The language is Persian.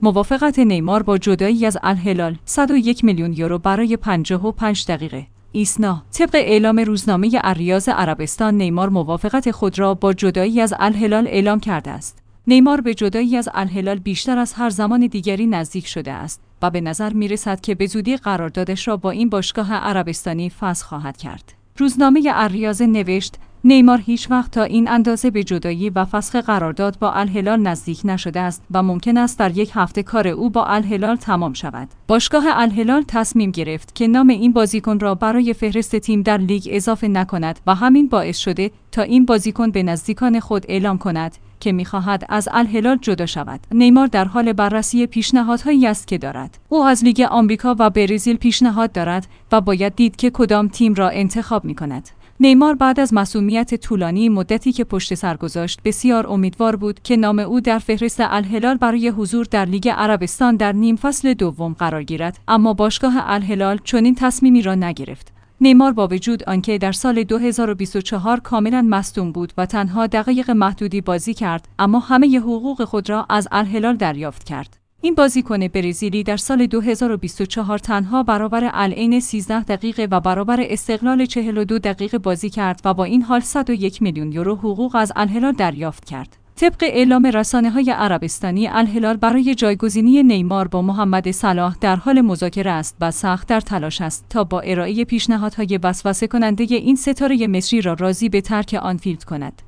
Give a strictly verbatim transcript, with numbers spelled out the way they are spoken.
موافقت نیمار با جدایی از الهلال صد و یک میلیون یورو برای پنجاه و پنج دقیقه. ایسنا طبق اعلام روزنامه الریاض عربستان، نیمار موافقت خود را با جدایی از الهلال اعلام کرده است. نیمار به جدایی از الهلال بیشتر از هر زمان دیگری نزدیک شده است و به نظر می‌رسد که به زودی قراردادش را با این باشگاه عربستانی فسخ خواهد کرد. روزنامه الریاض نوشت: نیمار هیچ وقت تا این اندازه به جدایی و فسخ قرارداد با الهلال نزدیک نشده است و ممکن است در یک هفته کار او با الهلال تمام شود. باشگاه الهلال تصمیم گرفت که نام این بازیکن را برای فهرست تیم در لیگ اضافه نکند و همین باعث شده تا این بازیکن به نزدیکان خود اعلام کند که می‌خواهد از الهلال جدا شود. نیمار در حال بررسی پیشنهادهایی است که دارد. او از لیگ آمریکا و برزیل پیشنهاد دارد و باید دید که کدام تیم را انتخاب می‌کند. نیمار بعد از معصومیت طولانی مدتی که پشت سر گذاشت، بسیار امیدوار بود که نام او در فهرست الهلال برای حضور در لیگ عربستان در نیم فصل دوم قرار گیرد، اما باشگاه الهلال چنین تصمیمی را نگرفت. نیمار با وجود آنکه در سال دو هزار و بیست و چهار کاملا مصدوم بود و تنها دقایق محدودی بازی کرد، اما همه حقوق خود را از الهلال دریافت کرد. این بازیکن برزیلی در سال دو هزار و بیست و چهار تنها برابر العین سیزده دقیقه و برابر استقلال چهل و دو دقیقه بازی کرد و با این حال صد و یک میلیون یورو حقوق از الهلال دریافت کرد. طبق اعلام رسانه‌های عربستانی، الهلال برای جایگزینی نیمار با محمد صلاح در حال مذاکره است و سخت در تلاش است تا با ارائه پیشنهادهای وسوسه کننده این ستاره مصری را راضی به ترک آنفیلد کند.